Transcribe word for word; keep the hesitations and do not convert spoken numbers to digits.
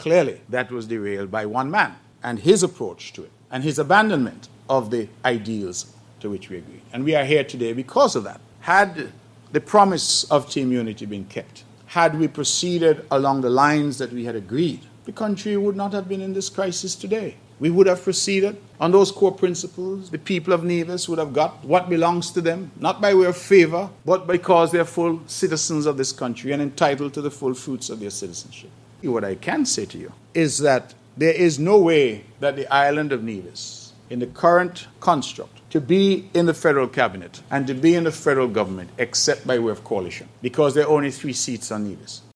Clearly, that was derailed by one man and his approach to it and his abandonment of the ideals to which we agreed. And we are here today because of that. Had the promise of team unity been kept, had we proceeded along the lines that we had agreed, the country would not have been in this crisis today. We would have proceeded on those core principles. The people of Nevis would have got what belongs to them, not by way of favor, but because they are full citizens of this country and entitled to the full fruits of their citizenship. What I can say to you is that there is no way that the island of Nevis, in the current construct, to be in the federal cabinet and to be in the federal government except by way of coalition, because there are only three seats on Nevis.